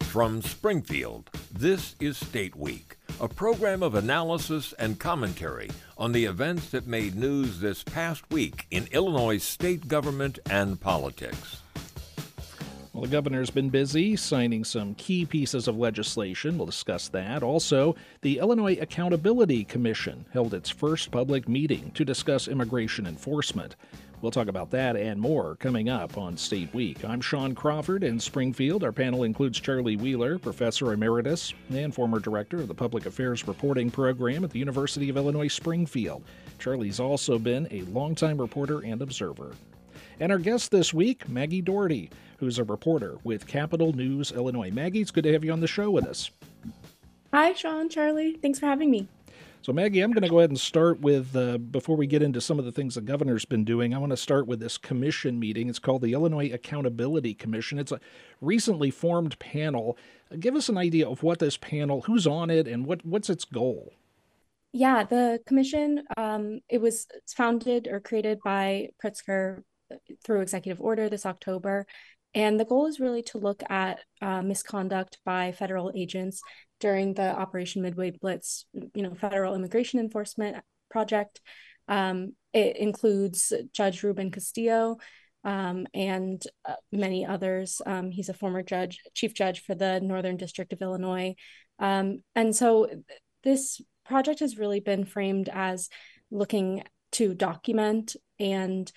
From Springfield, this is State Week, a program of analysis and commentary on the events that made news this past week in Illinois state government and politics. Well, the governor's been busy signing some key pieces of legislation. We'll discuss that. Also, the Illinois Accountability Commission held its first public meeting to discuss immigration enforcement. We'll talk about that and more coming up on State Week. I'm Sean Crawford in Springfield. Our panel includes Charlie Wheeler, Professor Emeritus and former Director of the Public Affairs Reporting Program at the University of Illinois Springfield. Charlie's also been a longtime reporter and observer. And our guest this week, Maggie Doherty, who's a reporter with Capital News Illinois. Maggie, it's good to have you on the show with us. Hi, Sean, Charlie. Thanks for having me. So, Maggie, I'm going to go ahead and start with, before we get into some of the things the governor's been doing, I want to start with this commission meeting. It's called the Illinois Accountability Commission. It's a recently formed panel. Give us an idea of what this panel, who's on it, and what's its goal? Yeah, the commission, it was founded or created by Pritzker through executive order this October. And the goal is really to look at misconduct by federal agents during the Operation Midway Blitz, federal immigration enforcement project. It includes Judge Ruben Castillo and many others. He's a former chief judge for the Northern District of Illinois. And so this project has really been framed as looking to document and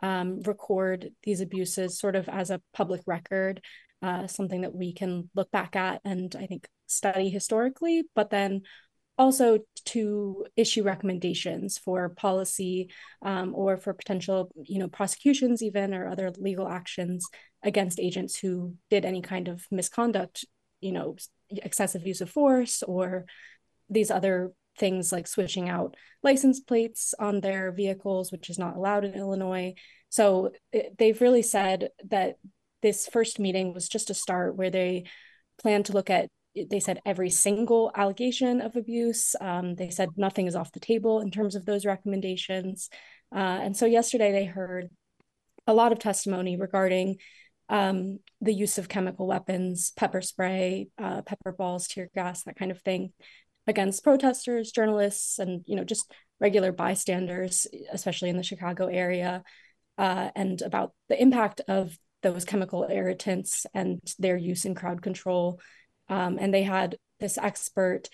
record these abuses sort of as a public record, something that we can look back at and I think study historically, but then also to issue recommendations for policy or for potential, prosecutions even or other legal actions against agents who did any kind of misconduct, excessive use of force or these other things like switching out license plates on their vehicles, which is not allowed in Illinois. So they've really said that this first meeting was just a start where they plan to look at, they said, every single allegation of abuse. They said nothing is off the table in terms of those recommendations. And so yesterday they heard a lot of testimony regarding the use of chemical weapons, pepper spray, pepper balls, tear gas, that kind of thing, against protesters, journalists, and just regular bystanders, especially in the Chicago area, and about the impact of those chemical irritants and their use in crowd control. And they had this expert,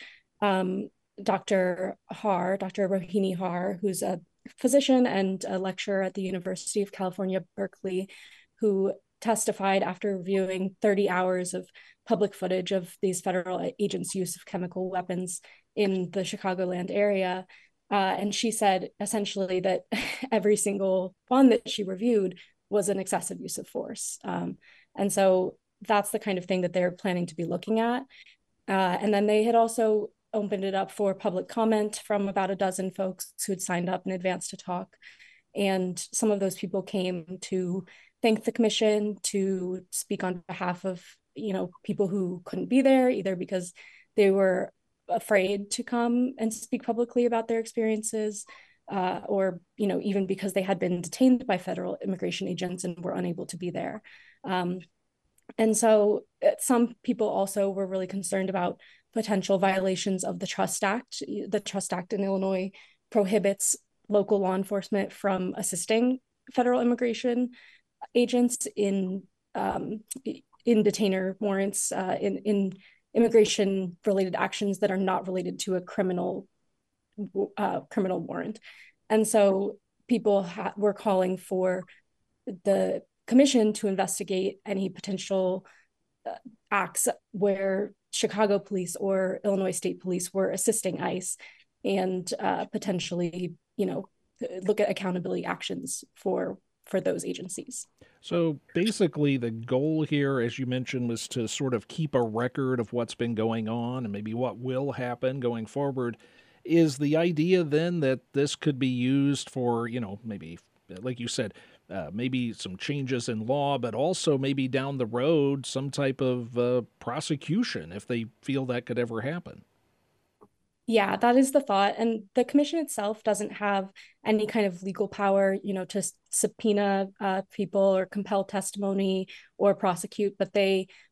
Dr. Rohini Har, who's a physician and a lecturer at the University of California, Berkeley, who testified after reviewing 30 hours of public footage of these federal agents' use of chemical weapons in the Chicagoland area. And she said essentially that every single one that she reviewed was an excessive use of force. And so that's the kind of thing that they're planning to be looking at. And then they had also opened it up for public comment from about a dozen folks who had signed up in advance to talk. And some of those people came to thank the commission, to speak on behalf of people who couldn't be there, either because they were afraid to come and speak publicly about their experiences, or even because they had been detained by federal immigration agents and were unable to be there. And so some people also were really concerned about potential violations of the Trust Act. The Trust Act in Illinois prohibits local law enforcement from assisting federal immigration agents in detainer warrants, in immigration related actions that are not related to a criminal warrant. And so people were calling for the commission to investigate any potential acts where Chicago police or Illinois State Police were assisting ICE, and potentially, look at accountability actions for those agencies. So basically the goal here, as you mentioned, was to sort of keep a record of what's been going on and maybe what will happen going forward. Is the idea then that this could be used for, maybe, like you said, maybe some changes in law, but also maybe down the road, some type of prosecution if they feel that could ever happen? Yeah, that is the thought. And the commission itself doesn't have any kind of legal power, to subpoena people or compel testimony or prosecute, but they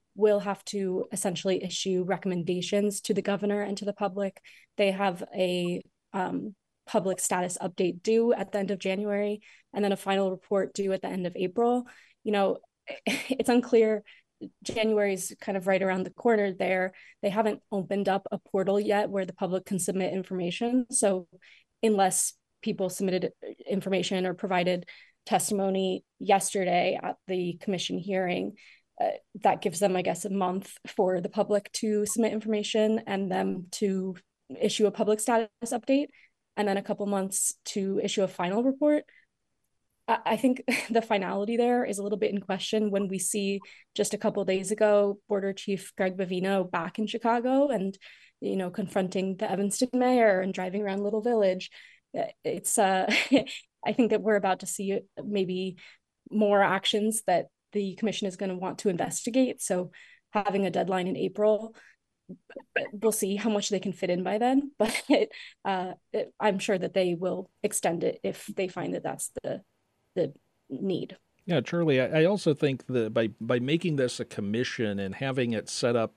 will have to essentially issue recommendations to the governor and to the public. They have a public status update due at the end of January, and then a final report due at the end of April. It's unclear. January is kind of right around the corner there. They haven't opened up a portal yet where the public can submit information. So unless people submitted information or provided testimony yesterday at the commission hearing, that gives them, I guess, a month for the public to submit information and them to issue a public status update, and then a couple months to issue a final report. I think the finality there is a little bit in question when we see just a couple of days ago, Border Chief Greg Bovino back in Chicago and, confronting the Evanston mayor and driving around Little Village. It's, I think that we're about to see maybe more actions that the commission is going to want to investigate. So having a deadline in April, we'll see how much they can fit in by then, but I'm sure that they will extend it if they find that that's the need. Yeah, Charlie, I also think that by making this a commission and having it set up,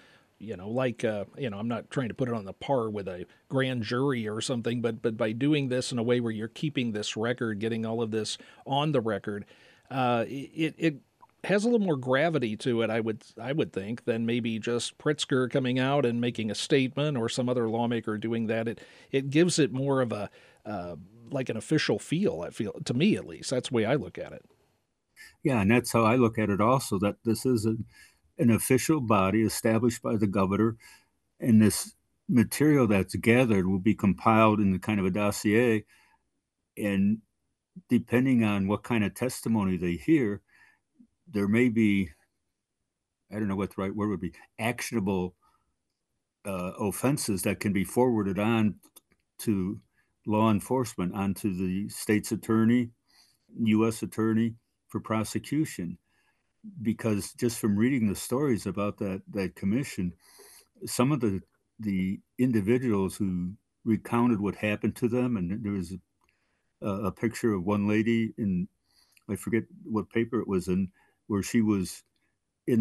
I'm not trying to put it on the par with a grand jury or something, but by doing this in a way where you're keeping this record, getting all of this on the record, it has a little more gravity to it, I would think, than maybe just Pritzker coming out and making a statement or some other lawmaker doing that. It gives it more of a like an official feel, I feel, to me at least. That's the way I look at it. Yeah, and that's how I look at it also, that this is an official body established by the governor, and this material that's gathered will be compiled in the kind of a dossier, and depending on what kind of testimony they hear, there may be, I don't know what the right word would be, actionable offenses that can be forwarded on to law enforcement, onto the state's attorney, U.S. attorney for prosecution. Because just from reading the stories about that commission, some of the individuals who recounted what happened to them, and there was a picture of one lady in, I forget what paper it was in, where she was in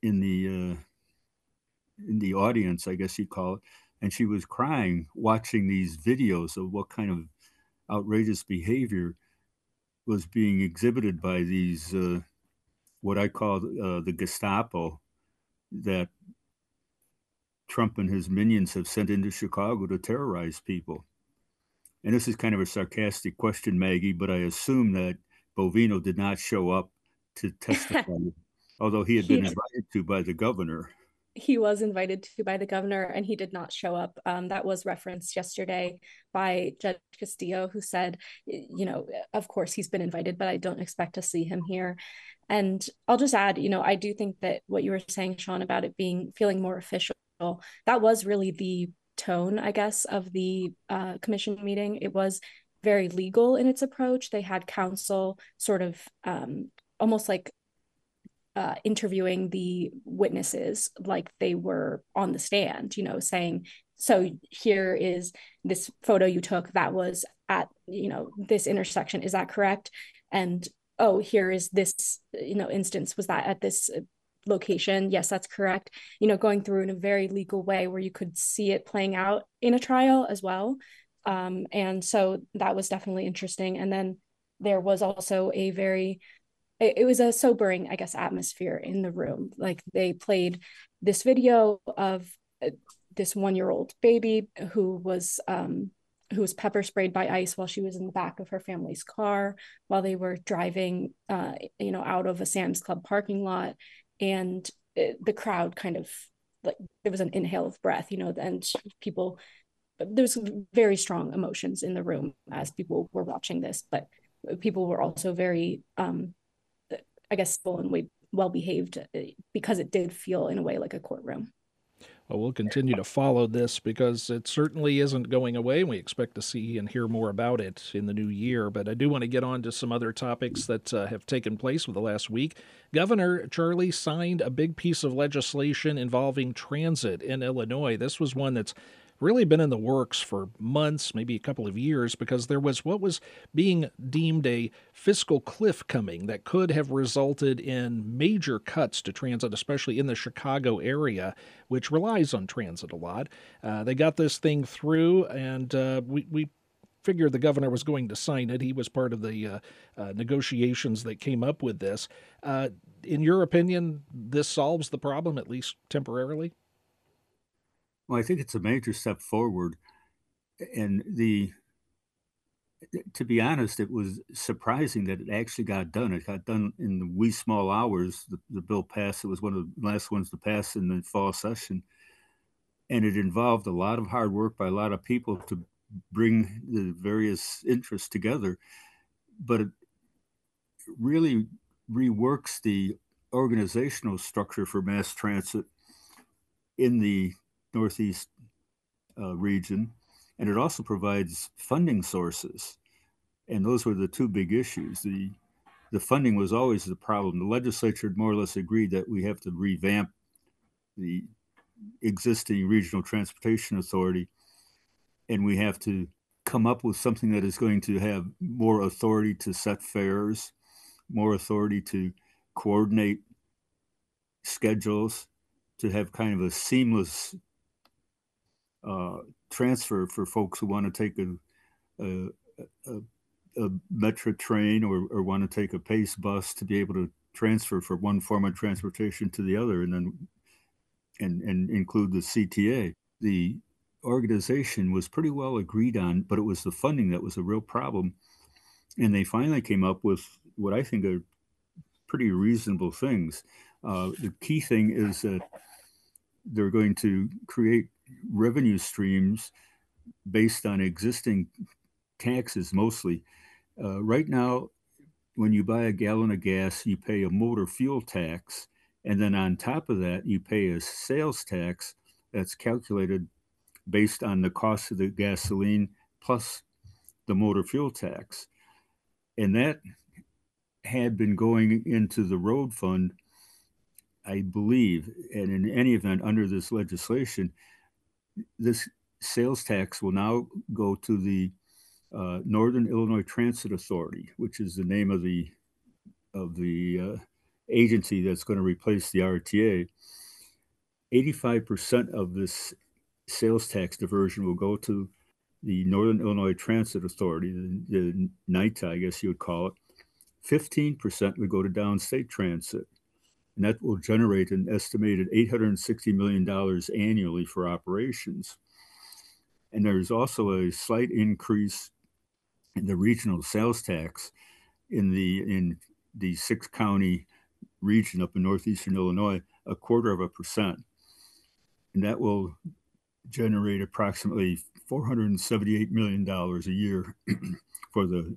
the audience, I guess you'd call it, and she was crying watching these videos of what kind of outrageous behavior was being exhibited by these what I call the Gestapo that Trump and his minions have sent into Chicago to terrorize people. And this is kind of a sarcastic question, Maggie, but I assume that Bovino did not show up to testify, although he had been invited to by the governor. He was invited to by the governor, and he did not show up. That was referenced yesterday by Judge Castillo, who said, of course he's been invited, but I don't expect to see him here. And I'll just add, I do think that what you were saying, Sean, about it feeling more official, that was really the tone, I guess, of the commission meeting. It was very legal in its approach. They had counsel sort of almost like interviewing the witnesses like they were on the stand, saying, so here is this photo you took that was at, this intersection. Is that correct? And, oh, here is this, instance. Was that at this location? Yes, that's correct. Going through in a very legal way where you could see it playing out in a trial as well. And so that was definitely interesting. And then there was also it was a sobering, I guess, atmosphere in the room. Like, they played this video of this 1-year-old baby who was pepper sprayed by ICE while she was in the back of her family's car while they were driving, out of a Sam's Club parking lot. And the crowd kind of, like, there was an inhale of breath, and there's very strong emotions in the room as people were watching this, but people were also very, I guess, full and well behaved because it did feel in a way like a courtroom. Well, we'll continue to follow this because it certainly isn't going away. We expect to see and hear more about it in the new year. But I do want to get on to some other topics that have taken place over the last week. Governor Charlie signed a big piece of legislation involving transit in Illinois. This was one that's really been in the works for months, maybe a couple of years, because there was what was being deemed a fiscal cliff coming that could have resulted in major cuts to transit, especially in the Chicago area, which relies on transit a lot. They got this thing through, and we figured the governor was going to sign it. He was part of the negotiations that came up with this. In your opinion, this solves the problem, at least temporarily? Well, I think it's a major step forward. And to be honest, it was surprising that it actually got done. It got done in the wee small hours. The bill passed. It was one of the last ones to pass in the fall session. And it involved a lot of hard work by a lot of people to bring the various interests together. But it really reworks the organizational structure for mass transit in the Northeast region, and it also provides funding sources. And those were the two big issues. The funding was always the problem. The legislature more or less agreed that we have to revamp the existing regional transportation authority, and we have to come up with something that is going to have more authority to set fares, more authority to coordinate schedules, to have kind of a seamless transfer for folks who want to take a metro train or want to take a pace bus, to be able to transfer from one form of transportation to the other, and then and include the CTA. The organization was pretty well agreed on, but it was the funding that was a real problem. And they finally came up with what I think are pretty reasonable things. The key thing is that they're going to create revenue streams based on existing taxes mostly. Right now, when you buy a gallon of gas, you pay a motor fuel tax, and then on top of that, you pay a sales tax that's calculated based on the cost of the gasoline plus the motor fuel tax. And that had been going into the road fund, I believe. And in any event, under this legislation, this sales tax will now go to the Northern Illinois Transit Authority, which is the name of the agency that's going to replace the RTA. 85% of this sales tax diversion will go to the Northern Illinois Transit Authority, the NITA, I guess you would call it. 15% would go to downstate transit, and that will generate an estimated $860 million annually for operations. And there's also a slight increase in the regional sales tax in the 6-county region up in northeastern Illinois, 0.25%. And that will generate approximately $478 million a year for the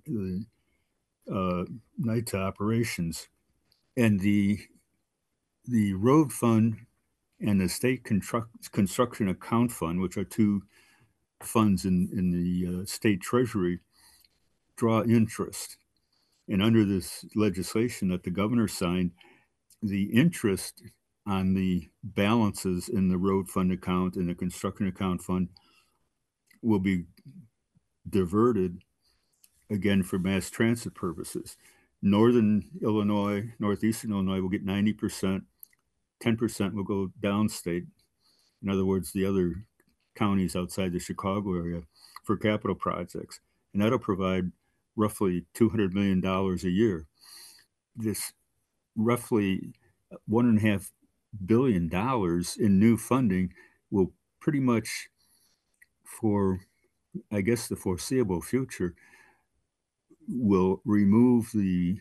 NITA operations. And the road fund and the state construction account fund, which are two funds in the state treasury, draw interest. And under this legislation that the governor signed, the interest on the balances in the road fund account and the construction account fund will be diverted again for mass transit purposes. Northern Illinois, northeastern Illinois will get 90%, 10% will go downstate. In other words, the other counties outside the Chicago area for capital projects. And that'll provide roughly $200 million a year. This roughly $1.5 billion in new funding will pretty much, for I guess the foreseeable future, will remove the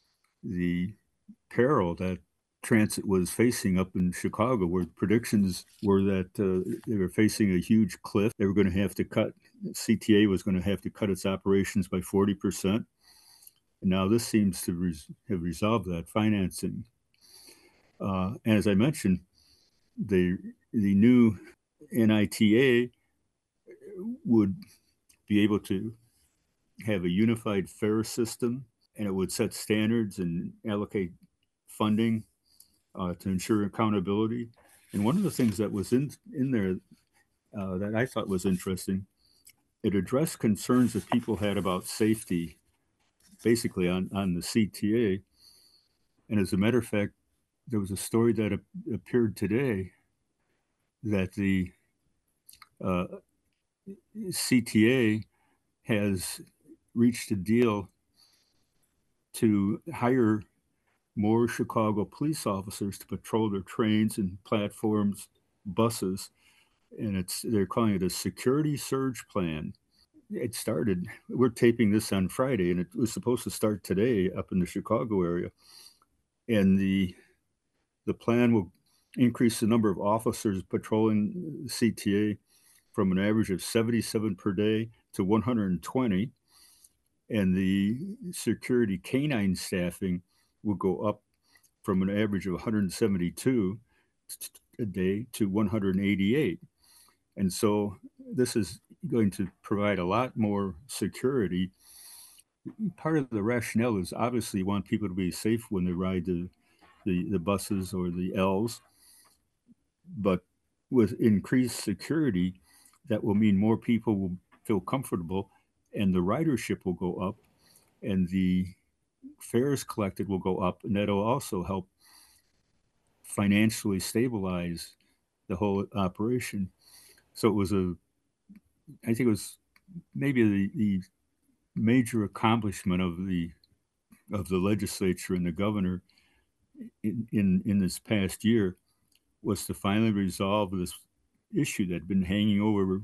peril that transit was facing up in Chicago, where predictions were that they were facing a huge cliff. They were going to have to cut, CTA was going to have to cut its operations by 40%. And now this seems to have resolved that financing. And as I mentioned, the new NITA would be able to have a unified fare system, and it would set standards and allocate funding to ensure accountability. And one of the things that was in there that I thought was interesting. It addressed concerns that people had about safety, basically on the CTA. And as a matter of fact, there was a story that appeared today that the uh, CTA has reached a deal to hire more Chicago police officers to patrol their trains and platforms, buses, and they're calling it a security surge plan. It started. We're taping this on Friday, and it was supposed to start today up in the Chicago area. And the plan will increase the number of officers patrolling CTA from an average of 77 per day to 120, and the security canine staffing will go up from an average of 172 a day to 188. And so this is going to provide a lot more security. Part of the rationale is obviously you want people to be safe when they ride the buses or the L's, but with increased security, that will mean more people will feel comfortable and the ridership will go up and the fares collected will go up, and that'll also help financially stabilize the whole operation. So I think it was maybe the major accomplishment of the legislature and the governor in this past year was to finally resolve this issue that had been hanging over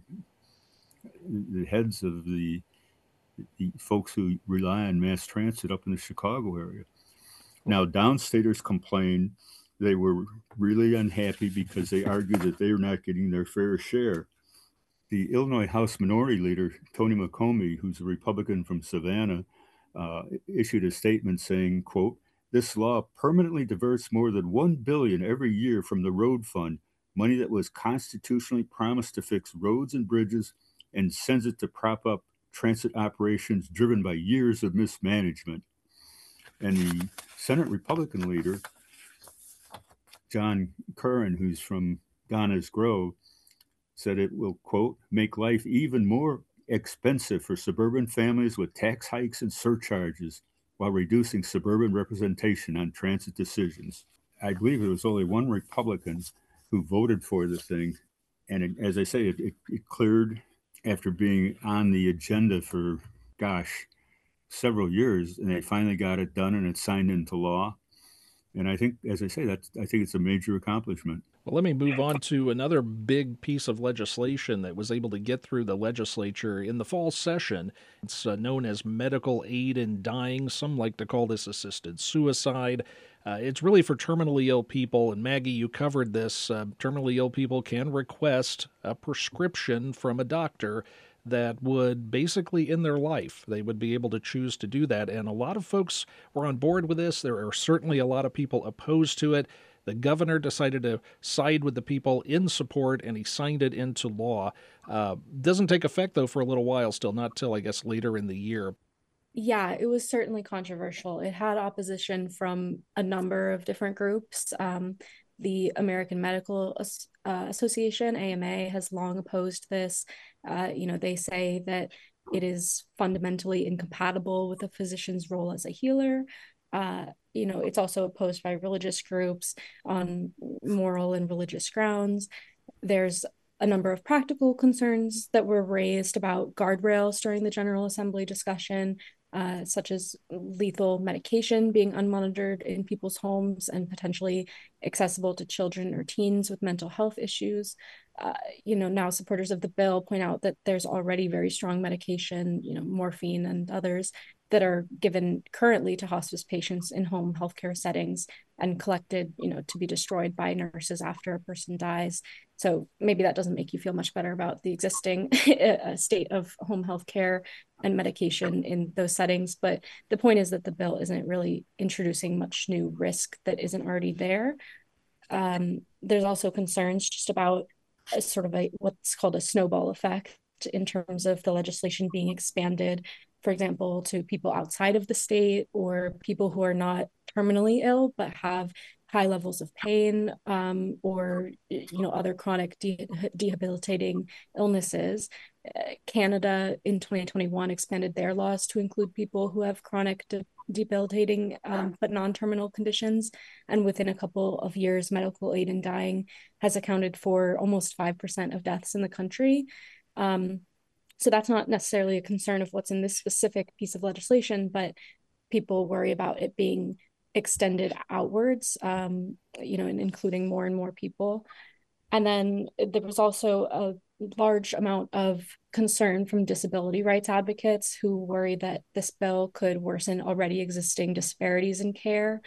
the heads of the folks who rely on mass transit up in the Chicago area. Now, downstaters complained they were really unhappy because they argued that they were not getting their fair share. The Illinois House Minority Leader, Tony McCombie, who's a Republican from Savannah, issued a statement saying, quote, "This law permanently diverts more than $1 billion every year from the road fund, money that was constitutionally promised to fix roads and bridges, and sends it to prop up transit operations driven by years of mismanagement." And the Senate Republican leader, John Curran, who's from Donis Grove, said it will, quote, "make life even more expensive for suburban families with tax hikes and surcharges while reducing suburban representation on transit decisions." I believe there was only one Republican who voted for the thing. And as I say, it cleared after being on the agenda for, several years, and they finally got it done and it's signed into law. And I think, as I say, I think it's a major accomplishment. Well, let me move on to another big piece of legislation that was able to get through the legislature in the fall session. It's known as medical aid in dying. Some like to call this assisted suicide. It's really for terminally ill people. And Maggie, you covered this. Terminally ill people can request a prescription from a doctor that would basically end their life. They would be able to choose to do that. And a lot of folks were on board with this. There are certainly a lot of people opposed to it. The governor decided to side with the people in support, and he signed it into law. Doesn't take effect, though, for a little while still, not till, I guess, later in the year. Yeah, it was certainly controversial. It had opposition from a number of different groups. The American Medical Association, AMA, has long opposed this. They say that it is fundamentally incompatible with a physician's role as a healer. It's also opposed by religious groups on moral and religious grounds. There's a number of practical concerns that were raised about guardrails during the General Assembly discussion, such as lethal medication being unmonitored in people's homes and potentially accessible to children or teens with mental health issues. Now supporters of the bill point out that there's already very strong medication, morphine and others, that are given currently to hospice patients in home healthcare settings and collected, to be destroyed by nurses after a person dies. So maybe that doesn't make you feel much better about the existing state of home healthcare and medication in those settings. But the point is that the bill isn't really introducing much new risk that isn't already there. There's also concerns just about what's called a snowball effect in terms of the legislation being expanded, for example, to people outside of the state or people who are not terminally ill but have high levels of pain, or other chronic debilitating illnesses. Canada in 2021 expanded their laws to include people who have chronic debilitating but non-terminal conditions, and within a couple of years, medical aid in dying has accounted for almost 5% of deaths in the country. So that's not necessarily a concern of what's in this specific piece of legislation, but people worry about it being extended outwards, and including more and more people. And then there was also a large amount of concern from disability rights advocates who worry that this bill could worsen already existing disparities in care.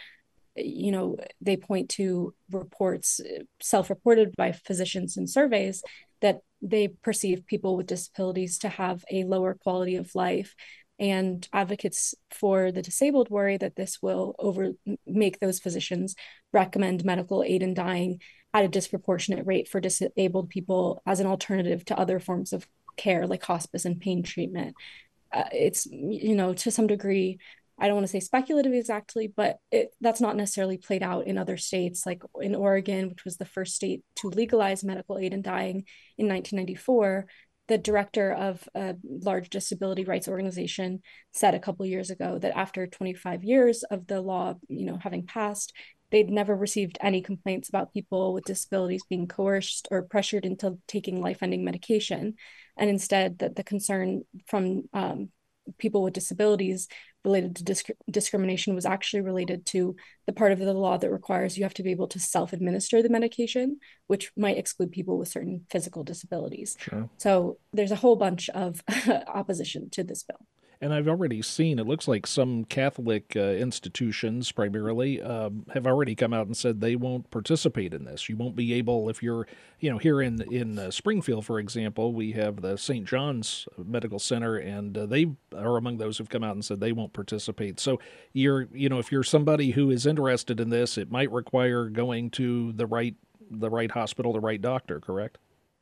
They point to reports self-reported by physicians and surveys that they perceive people with disabilities to have a lower quality of life. And advocates for the disabled worry that this will make those physicians recommend medical aid in dying at a disproportionate rate for disabled people as an alternative to other forms of care like hospice and pain treatment. It's, to some degree, I don't want to say speculative exactly, but that's not necessarily played out in other states, like in Oregon, which was the first state to legalize medical aid in dying in 1994. The director of a large disability rights organization said a couple of years ago that after 25 years of the law, having passed, they'd never received any complaints about people with disabilities being coerced or pressured into taking life-ending medication. And instead, that the concern from people with disabilities related to discrimination was actually related to the part of the law that requires you have to be able to self-administer the medication, which might exclude people with certain physical disabilities. Sure. So there's a whole bunch of opposition to this bill. And I've already seen, it looks like some Catholic institutions primarily have already come out and said they won't participate in this. You won't be able, if you're, here in Springfield, for example, we have the St. John's Medical Center, and they are among those who've come out and said they won't participate. So if you're somebody who is interested in this, it might require going to the right hospital, the right doctor, correct?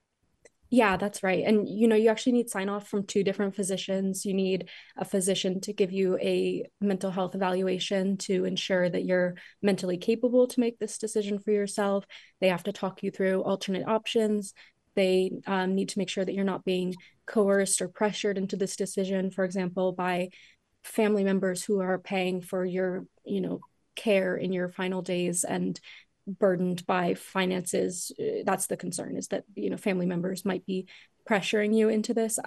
Yeah, that's right. And, you actually need sign off from two different physicians. You need a physician to give you a mental health evaluation to ensure that you're mentally capable to make this decision for yourself. They have to talk you through alternate options. They need to make sure that you're not being coerced or pressured into this decision, for example, by family members who are paying for your, care in your final days and burdened by finances. That's the concern, is that family members might be pressuring you into this.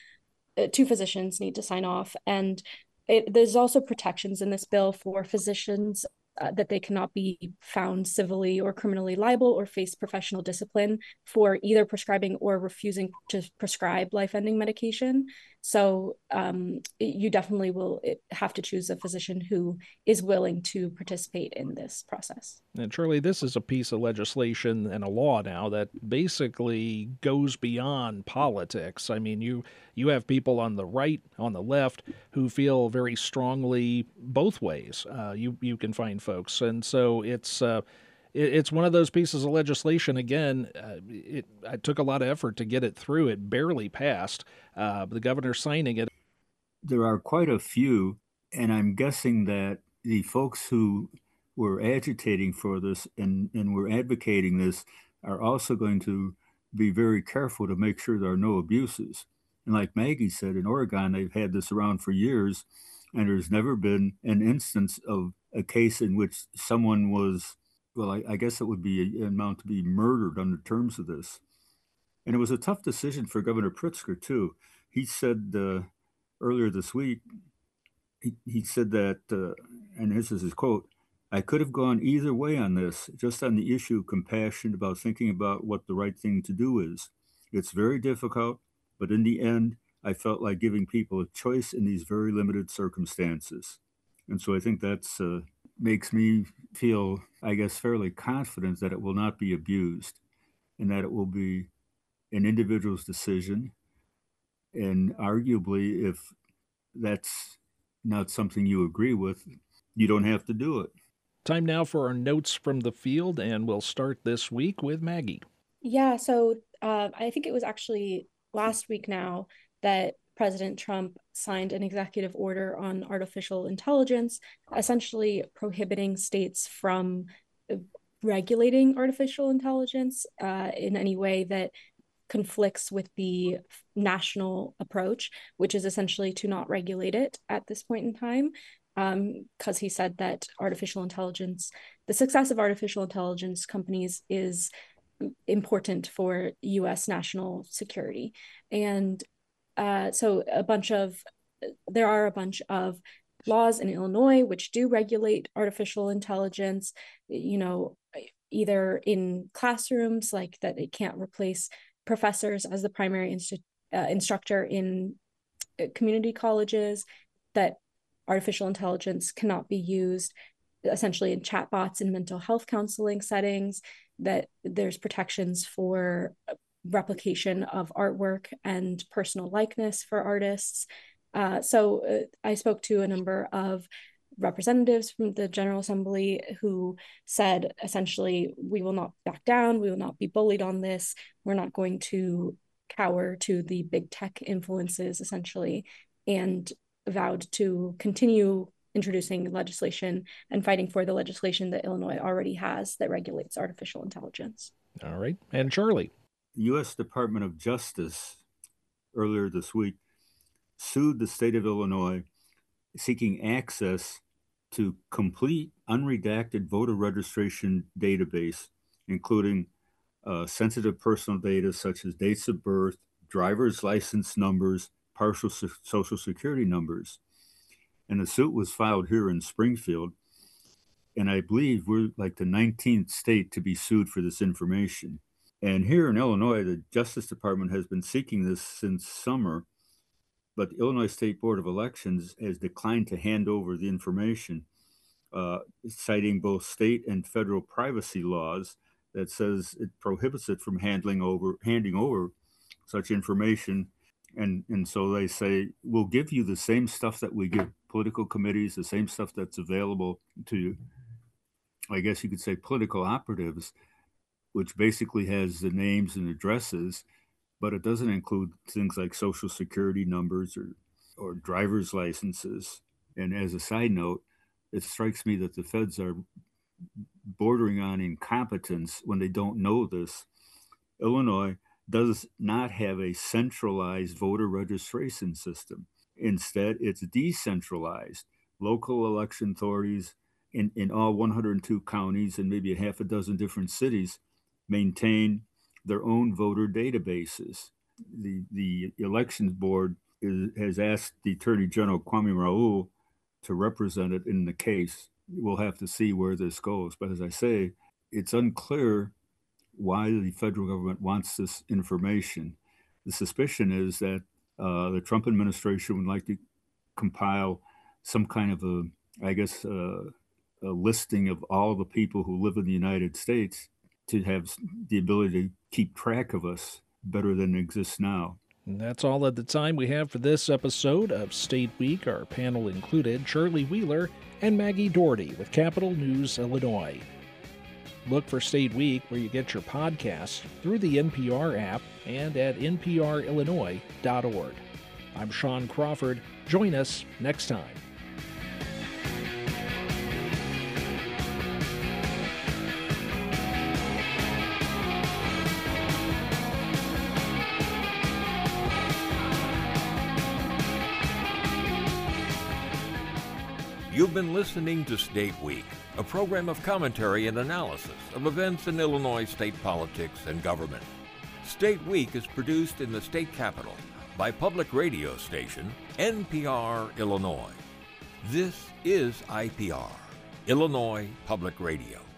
Two physicians need to sign off, and there's also protections in this bill for physicians that they cannot be found civilly or criminally liable or face professional discipline for either prescribing or refusing to prescribe life-ending medication. So you definitely will have to choose a physician who is willing to participate in this process. And Charlie, this is a piece of legislation and a law now that basically goes beyond politics. I mean, you have people on the right, on the left, who feel very strongly both ways. You can find folks, and so it's one of those pieces of legislation. Again, it took a lot of effort to get it through. It barely passed. The governor signing it. There are quite a few, and I'm guessing that the folks who were agitating for this and were advocating this are also going to be very careful to make sure there are no abuses. And like Maggie said, in Oregon, they've had this around for years, and there's never been an instance of a case in which someone was, well, I guess it would be amount to be murdered under terms of this. And it was a tough decision for Governor Pritzker, too. He said earlier this week, he said that, and this is his quote, "I could have gone either way on this, just on the issue of compassion, about thinking about what the right thing to do is. It's very difficult, but in the end, I felt like giving people a choice in these very limited circumstances." And so I think that's makes me feel, I guess, fairly confident that it will not be abused and that it will be an individual's decision. And arguably, if that's not something you agree with, you don't have to do it. Time now for our notes from the field, and we'll start this week with Maggie. Yeah, so I think it was actually last week now that President Trump signed an executive order on artificial intelligence, essentially prohibiting states from regulating artificial intelligence in any way that conflicts with the national approach, which is essentially to not regulate it at this point in time. Because he said that the success of artificial intelligence companies is important for U.S. national security. And so there are a bunch of laws in Illinois which do regulate artificial intelligence, either in classrooms, like that it can't replace professors as the primary instructor in community colleges, that artificial intelligence cannot be used essentially in chatbots in mental health counseling settings, that there's protections for replication of artwork and personal likeness for artists. So I spoke to a number of representatives from the General Assembly who said, essentially, we will not back down, we will not be bullied on this, we're not going to cower to the big tech influences, essentially, and vowed to continue introducing legislation and fighting for the legislation that Illinois already has that regulates artificial intelligence. All right. And Charlie. The U.S. Department of Justice earlier this week sued the state of Illinois seeking access to complete unredacted voter registration database, including sensitive personal data such as dates of birth, driver's license numbers, partial social security numbers. And the suit was filed here in Springfield. And I believe we're like the 19th state to be sued for this information. And here in Illinois, the Justice Department has been seeking this since summer, but the Illinois State Board of Elections has declined to hand over the information, citing both state and federal privacy laws that says it prohibits it from handing over such information. And so they say, we'll give you the same stuff that we give political committees, the same stuff that's available to, I guess you could say, political operatives, which basically has the names and addresses, but it doesn't include things like social security numbers or driver's licenses. And as a side note, it strikes me that the feds are bordering on incompetence when they don't know this. Illinois does not have a centralized voter registration system. Instead, it's decentralized. Local election authorities in all 102 counties and maybe a half a dozen different cities maintain their own voter databases. The elections board has asked the Attorney General Kwame Raoul to represent it in the case. We'll have to see where this goes. But as I say, it's unclear why the federal government wants this information. The suspicion is that the Trump administration would like to compile some kind of a listing of all the people who live in the United States to have the ability to keep track of us better than exists now. And that's all at the time we have for this episode of State Week. Our panel included Charlie Wheeler and Maggie Doherty with Capital News Illinois. Look for State Week where you get your podcasts through the NPR app and at nprillinois.org. I'm Sean Crawford. Join us next time. You've been listening to State Week, a program of commentary and analysis of events in Illinois state politics and government. State Week is produced in the state capital by public radio station NPR Illinois. This is IPR, Illinois Public Radio.